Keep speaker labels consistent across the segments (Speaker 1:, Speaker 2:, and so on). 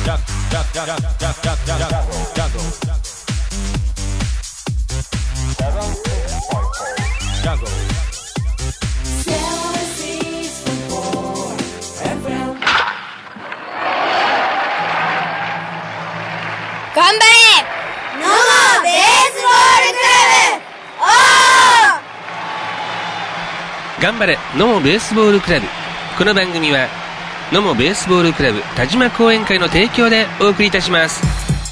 Speaker 1: 頑張れ野茂ベースボールクラブ。
Speaker 2: 頑張れ野茂ベースボールクラブ。この番組は野茂ベースボールクラブ田島講演会の提供でお送りいたします。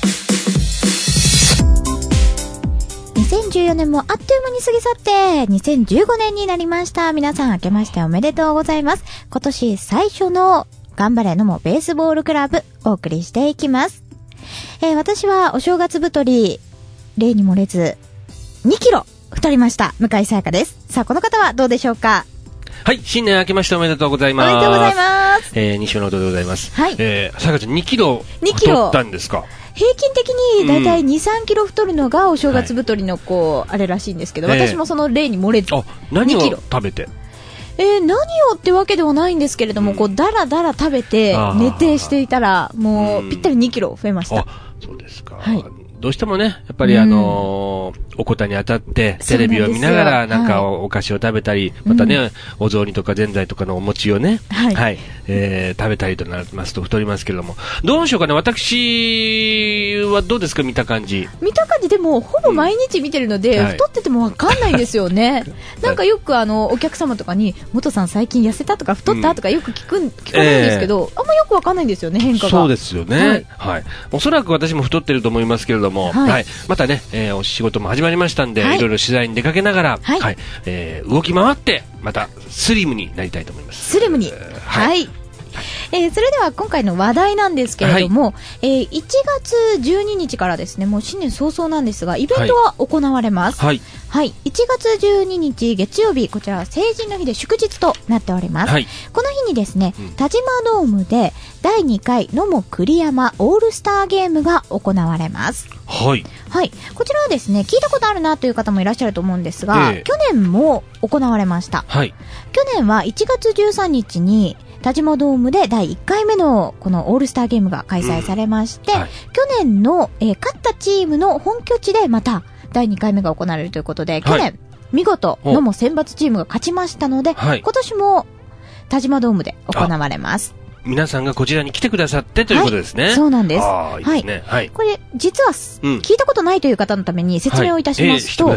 Speaker 3: 2014年もあっという間に過ぎ去って2015年になりました。皆さん明けましておめでとうございます。今年最初の頑張れ野茂ベースボールクラブお送りしていきます。私はお正月太り例に漏れず2キロ太りました向井さやかです。さあこの方はどうでしょうか。
Speaker 2: はい、新年明けましておめでとうございます。
Speaker 3: おめでとうございます。
Speaker 2: 西尾の音でございます。
Speaker 3: はい。
Speaker 2: さやかちゃん2キロ太ったんですか。
Speaker 3: 平均的にだいたい 2,3 キロ太るのがお正月太りのあれらしいんですけど、私もその例に漏れず
Speaker 2: 何を食べて
Speaker 3: 何をってわけではないんですけれども、だらだら食べて寝てしていたらもうぴったり2キロ増えました。
Speaker 2: そうですか。
Speaker 3: はい。
Speaker 2: どうしてもね、やっぱりおこたに当たってテレビを見ながらなんかお菓子を食べたり、またね、お雑煮とかぜんざいとかのお餅をね、はい、食べたりとなりますと太りますけれども、どうしようかね。私はどうですか。見た感じ
Speaker 3: でもほぼ毎日見てるので、太っててもわかんないんですよね。なんかよくお客様とかに元さん最近痩せたとか太ったとかよく聞かれるんですけど、あんまよくわかんないんですよね、変化が。
Speaker 2: そうですよね。はい。おそらく私も太ってると思いますけれども、はい。またね、お仕事も始まりましたんで、いろいろ取材に出かけながら、はい。動き回って、またスリムになりたいと思います。
Speaker 3: スリムに。はい。それでは今回の話題なんですけれども、1月12日からですね、もう新年早々なんですが、イベントが行われます。はい。はい。1月12日月曜日、こちら成人の日で祝日となっております。はい。この日にですね、田島ドームで第2回野茂栗山オールスターゲームが行われます。はい。はい。こちらはですね、聞いたことあるなという方もいらっしゃると思うんですが、去年も行われました。はい。去年は1月13日に田島ドームで第1回目のこのオールスターゲームが開催されまして、はい、去年の、勝ったチームの本拠地でまた第2回目が行われるということで、去年、見事野茂選抜チームが勝ちましたので、今年も田島ドームで行われます。
Speaker 2: 皆さんがこちらに来てくださってということですね。
Speaker 3: はい、そうなんです。
Speaker 2: いいですね。はい。
Speaker 3: これ、実は、聞いたことないという方のために説明をいたしますと、はい。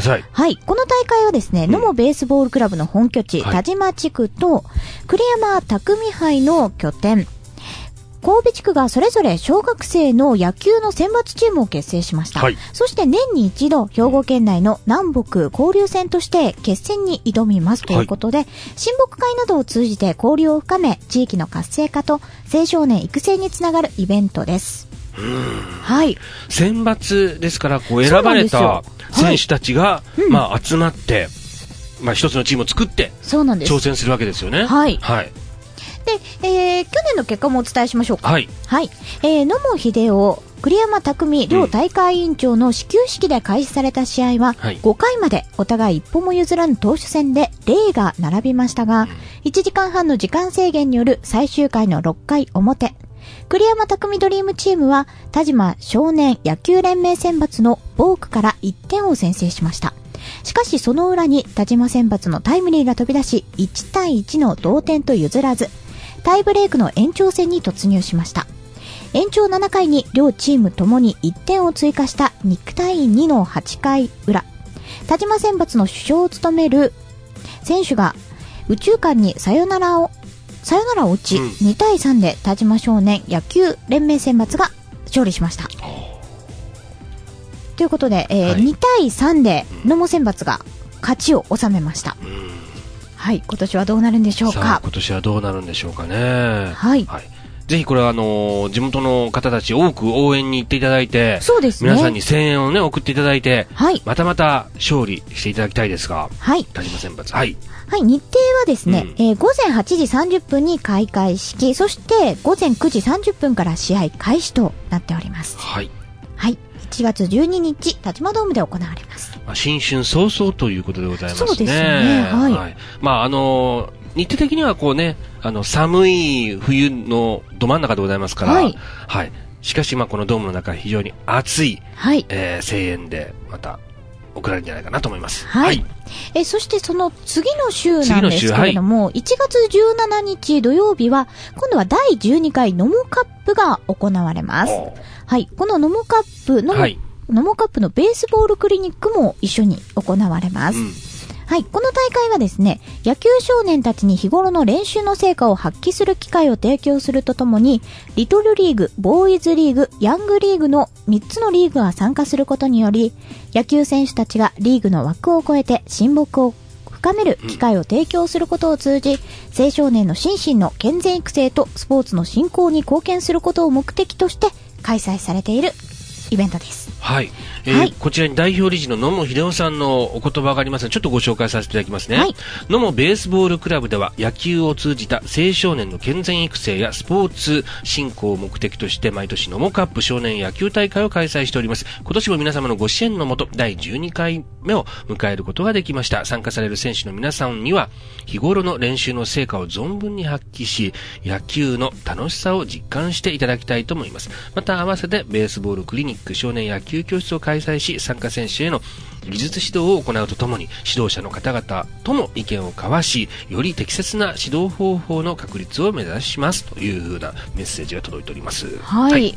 Speaker 3: この大会はですね、野茂ベースボールクラブの本拠地、田島地区と、栗山匠杯の拠点、神戸地区がそれぞれ小学生の野球の選抜チームを結成しました。はい、そして年に一度、兵庫県内の南北交流戦として決戦に挑みますということで、親睦会などを通じて交流を深め、地域の活性化と青少年育成につながるイベントです。はい。
Speaker 2: 選抜ですから、選ばれた選手たちが、集まって、一つのチームを作って、挑戦するわけですよね。はい。はい。
Speaker 3: で、去年の結果もお伝えしましょうか。はい。はい。野茂英雄、栗山匠両大会委員長の始球式で開始された試合は、5回までお互い一歩も譲らぬ投手戦で0が並びましたが、1時間半の時間制限による最終回の6回表、栗山匠ドリームチームは田島少年野球連盟選抜のボークから1点を先制しました。しかしその裏に田島選抜のタイムリーが飛び出し、1対1の同点と譲らず、タイブレークの延長戦に突入しました。延長7回に両チームともに1点を追加した2対2の8回裏、田島選抜の主将を務める選手が右中間にサヨナラを打ち、2対3で田島少年野球連盟選抜が勝利しました。ということで、2対3で野茂選抜が勝ちを収めました。はい、今年はどうなるんでしょうか。
Speaker 2: さあ、今年はどうなるんでしょうかね。はい。はい、ぜひこれは地元の方たち多く応援に行っていただいて、そうですね。皆さんに声援をね送っていただいて、はい。またまた勝利していただきたいですが、はい。田島選抜、はい。
Speaker 3: はい、日程はですね、午前8時30分に開会式、そして午前9時30分から試合開始となっております。はい。はい。1月12日、田島ドームで行われます。
Speaker 2: 新春早々ということでございますね。そうです
Speaker 3: ね。はい。
Speaker 2: はい、日程的にはこうね、寒い冬のど真ん中でございますから、はい。はい。 しかし、このドームの中、非常に熱い、
Speaker 3: はい。
Speaker 2: 声援で、また、送られるんじゃないかなと思います。
Speaker 3: はい。そしてその次の週なんですけれども、1月17日土曜日は、今度は第12回ノモカップが行われます。はい。このノモカップの、ノモカップのベースボールクリニックも一緒に行われます。はい。この大会はですね、野球少年たちに日頃の練習の成果を発揮する機会を提供するとともに、リトルリーグ、ボーイズリーグ、ヤングリーグの3つのリーグが参加することにより、野球選手たちがリーグの枠を超えて親睦を深める機会を提供することを通じ、青少年の心身の健全育成とスポーツの振興に貢献することを目的として開催されているイベントです。
Speaker 2: はい。こちらに代表理事の野茂秀夫さんのお言葉がありますので、ちょっとご紹介させていただきますね。はい。野茂ベースボールクラブでは、野球を通じた青少年の健全育成やスポーツ振興を目的として、毎年野茂カップ少年野球大会を開催しております。今年も皆様のご支援のもと、第12回目を迎えることができました。参加される選手の皆さんには、日頃の練習の成果を存分に発揮し、野球の楽しさを実感していただきたいと思います。また、合わせてベースボールクリニック少年野球教室を開催し、参加選手への技術指導を行うとともに、指導者の方々とも意見を交わし、より適切な指導方法の確立を目指しますというふうなメッセージが届いております。
Speaker 3: はい。はい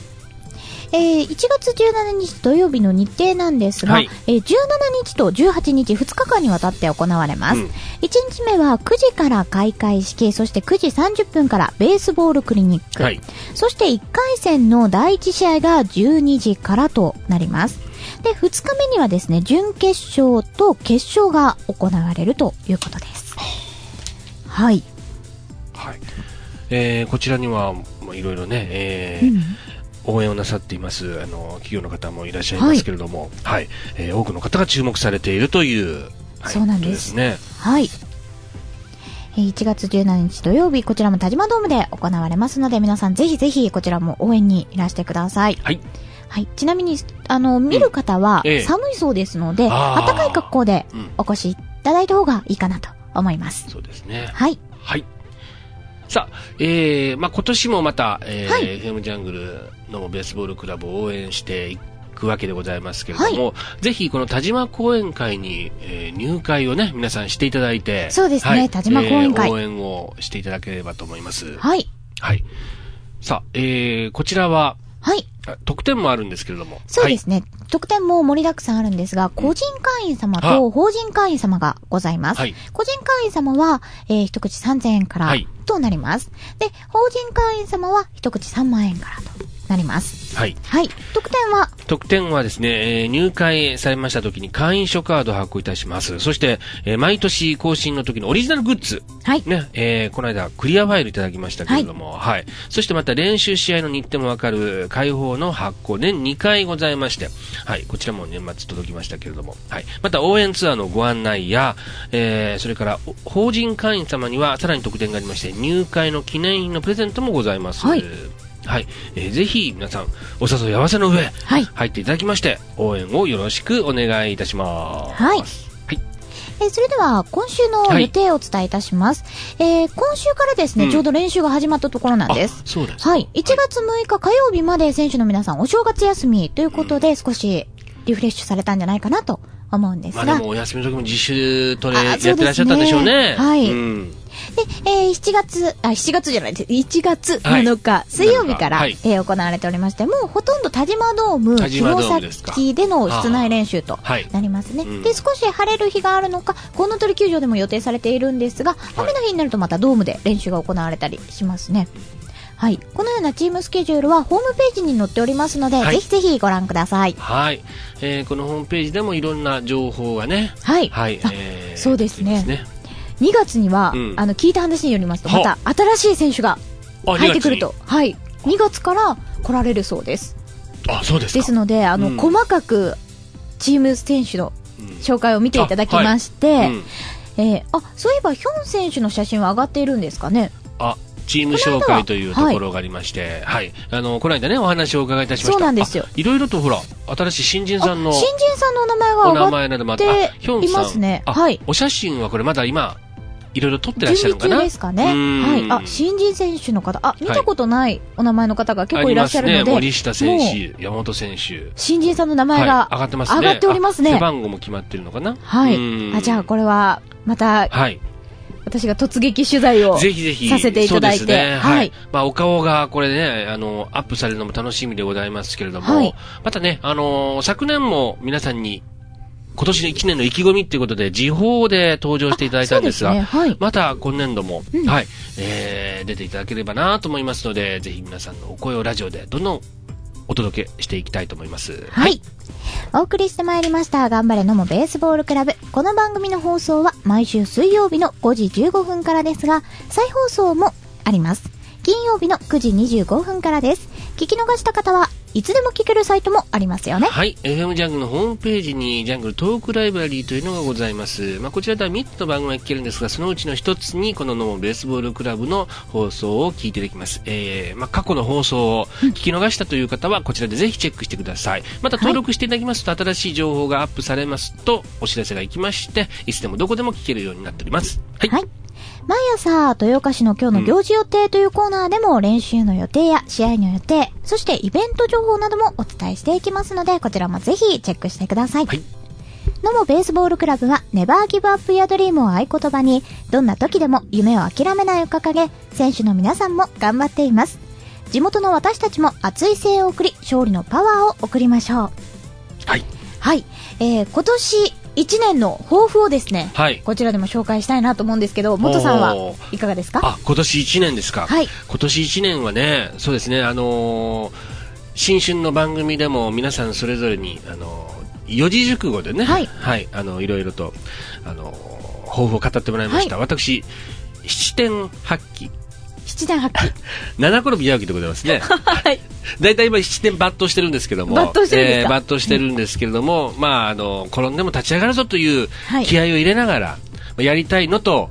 Speaker 3: 、1月17日土曜日の日程なんですが、はい、17日と18日2日間にわたって行われます。1日目は9時から開会式、そして9時30分からベースボールクリニック、はい、そして1回戦の第1試合が12時からとなります。で、2日目にはですね、準決勝と決勝が行われるということです。はい。
Speaker 2: はい。こちらにはいろいろね、応援をなさっています企業の方もいらっしゃいますけれども、はい、多くの方が注目されているという、はい、
Speaker 3: そうなんですね。はい。1月17日土曜日、こちらも田島ドームで行われますので、皆さんぜひぜひこちらも応援にいらしてください。はい。はい。ちなみに見る方は寒いそうですので、暖かい格好でお越しいただいた方がいいかなと思います。
Speaker 2: そうですね。
Speaker 3: はい。
Speaker 2: はい。さあ、今年もまた、FM ジャングルのベースボールクラブを応援していくわけでございますけれども、はい、ぜひこの田島講演会に、入会をね、皆さんしていただいて、
Speaker 3: そうですね、はい、田島講演会、
Speaker 2: 応援をしていただければと思います。
Speaker 3: はい。
Speaker 2: はい。さあ、こちらは、
Speaker 3: はい。
Speaker 2: 特典もあるんですけれども。
Speaker 3: そうですね。はい、特典も盛りだくさんあるんですが、個人会員様と法人会員様がございます。はい、個人会員様は、一口3000円からとなります。で、法人会員様は一口3万円からとなります。
Speaker 2: はい。
Speaker 3: はい。特典は
Speaker 2: ですね、入会されました時に会員証カードを発行いたします。そして、毎年更新の時のオリジナルグッズ。はい。ね、この間クリアファイルいただきましたけれども、はい。はい、そしてまた練習試合の日程もわかる開放の発行年2回ございまして、はい。こちらも年末届きましたけれども、はい。また応援ツアーのご案内や、それから法人会員様にはさらに特典がありまして、入会の記念品のプレゼントもございます。はい。はい。ぜひ皆さんお誘い合わせの上、はい、入っていただきまして応援をよろしくお願いいたします。
Speaker 3: はい。はい。それでは今週の予定をお伝えいたします。今週からですね、ちょうど練習が始まったところなんです。
Speaker 2: そうです。
Speaker 3: はい。1月6日火曜日まで選手の皆さんお正月休みということで、少しリフレッシュされたんじゃないかなと思うんですが。
Speaker 2: まあでもお休みの時も自主トレやってらっしゃったんでしょうね。
Speaker 3: はい。で、1月じゃないです。1月7日、水曜日から、行われておりまして、もうほとんど田島ドーム、弘前での室内練習となりますね。で、少し晴れる日があるのか、コウノトリ球場でも予定されているんですが、雨の日になるとまたドームで練習が行われたりしますね。はい。このようなチームスケジュールはホームページに載っておりますので、ぜひぜひご覧ください。
Speaker 2: はい。このホームページでもいろんな情報がね。
Speaker 3: はい。はい。そうですね。2月には、聞いた話によりますと、また新しい選手が入ってくると。はい。2月から来られるそうです。
Speaker 2: あ、そうですか。
Speaker 3: ですので、細かくチーム選手の紹介を見ていただきまして、そういえばヒョン選手の写真は上がっているんですかね。
Speaker 2: チーム紹介というところがありまして、はい。この間ね、お話をお伺いいたしました。
Speaker 3: そうなんですよ。
Speaker 2: いろいろとほら、新しい新人さんの。
Speaker 3: 新人さんのお名前が上がっていますね。
Speaker 2: はい。お写真はこれまだ今、 いろいろ取ってらっしゃるのかな。
Speaker 3: 準備中ですかね。はい。あ、新人選手の方、見たことないお名前の方が結構いらっしゃるので。ありますね。
Speaker 2: 森下選手、山本選手。
Speaker 3: 新人さんの名前が、
Speaker 2: 上がってますね。
Speaker 3: 上がっておりますね。
Speaker 2: 背番号も決まってるのかな。
Speaker 3: はい。じゃあこれは、また、はい。私が突撃取材を
Speaker 2: ぜひぜひ
Speaker 3: させていただいて、
Speaker 2: ね、はい。まあお顔がこれね、アップされるのも楽しみでございますけれども、はい、またね、昨年も皆さんに今年の1年の意気込みということで時報で登場していただいたんですが、ね、はい、また今年度も、はい、出ていただければなと思いますので、ぜひ皆さんのお声をラジオでどんどんお届けしていきたいと思います。
Speaker 3: はい。お送りしてまいりました頑張れ野茂ベースボールクラブ。この番組の放送は毎週水曜日の5時15分からですが、再放送もあります。金曜日の9時25分からです。聞き逃した方はいつでも聞けるサイトもありますよね。
Speaker 2: はい。FM ジャングルのホームページにジャングルトークライブラリーというのがございます。まあ、こちらでは3つの番組が聞けるんですが、そのうちの1つにこの野茂ベースボールクラブの放送を聞いていただきます。まあ、過去の放送を聞き逃したという方はこちらでぜひチェックしてください。また登録していただきますと、新しい情報がアップされますとお知らせがいきまして、いつでもどこでも聞けるようになっております。はい。はい、
Speaker 3: 毎朝、豊岡市の今日の行事予定というコーナーでも練習の予定や試合の予定、そしてイベント情報などもお伝えしていきますので、こちらもぜひチェックしてください。はい。野茂ベースボールクラブはネバーギブアップユアドリームを合言葉に、どんな時でも夢を諦めないを掲げ、選手の皆さんも頑張っています。地元の私たちも熱い声援を送り、勝利のパワーを送りましょう。
Speaker 2: はい。
Speaker 3: はい。今年、1年の抱負をですね、はい、こちらでも紹介したいなと思うんですけど、元さんはいかがですか？
Speaker 2: 今年1年ですか。はい。今年1年はね、そうですね、新春の番組でも皆さんそれぞれに、四字熟語でね、はい。はい。いろいろと、抱負を語ってもらいました。はい、私、七点八起。
Speaker 3: 七点八起。
Speaker 2: 七転び八起きでございますね。はい。だいたい今七点抜刀してるんですけども。
Speaker 3: 抜刀してるんですか？
Speaker 2: 抜刀してるんですけれども、まあ、転んでも立ち上がるぞという気合を入れながら、やりたいのと、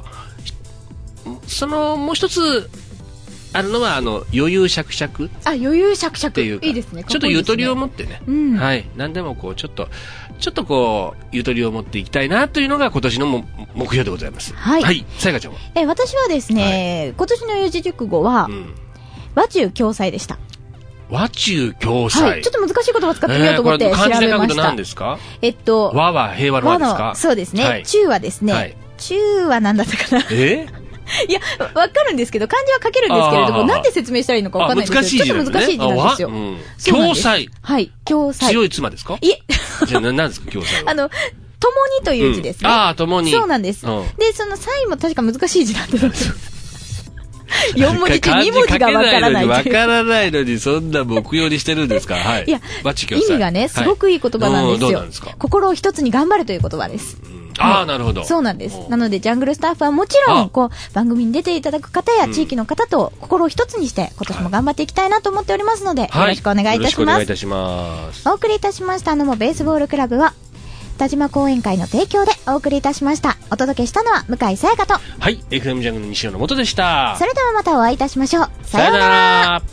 Speaker 2: もう一つ、あるのは、余裕しゃくしゃく。
Speaker 3: 余裕しゃくしゃく。いいですね。
Speaker 2: ちょっとゆとりを持ってね。うん。はい。何でもこう、ちょっとこう、ゆとりを持っていきたいなというのが今年の目標でございます。はい。はい。さやかちゃんは？
Speaker 3: 私はですね、はい、今年の四字熟語は、和中共済でした。
Speaker 2: 和中共済。
Speaker 3: はい。ちょっと難しい言葉使ってみようと思って調べました。漢字で書くと何ですか？
Speaker 2: 和は平和の和ですか？
Speaker 3: そうですね。はい、中はですね、はい、中は何だったかな？いや、わかるんですけど、漢字は書けるんですけれども、なんで説明したらいいのかわかんないんですけど、ちょっと難しい字なんですよ。
Speaker 2: 共済。
Speaker 3: はい、共済。
Speaker 2: 強い妻ですか？いえ。じゃあ何ですか、共済は。
Speaker 3: 共にという字ですね。
Speaker 2: 共に。
Speaker 3: そうなんです。で、その際も確か難しい字なんです。4文字中2文字がわからない。
Speaker 2: わからないのに、そんな目標にしてるんですか？はい。
Speaker 3: いや、意味がね、すごくいい言葉なんですよ。どうなんですか？心を一つに頑張るという言葉です。
Speaker 2: なるほど。
Speaker 3: そうなんです。なので、ジャングルスタッフはもちろん、番組に出ていただく方や地域の方と心を一つにして、今年も頑張っていきたいなと思っておりますので、よろしくお願いいたします。よろしくお願いいたします。お送りいたしましたのもベースボールクラブは、田島講演会の提供でお送りいたしました。お届けしたのは向井さやかと。
Speaker 2: はい、FM ジャングル西尾の元でした。
Speaker 3: それではまたお会いいたしましょう。さようなら。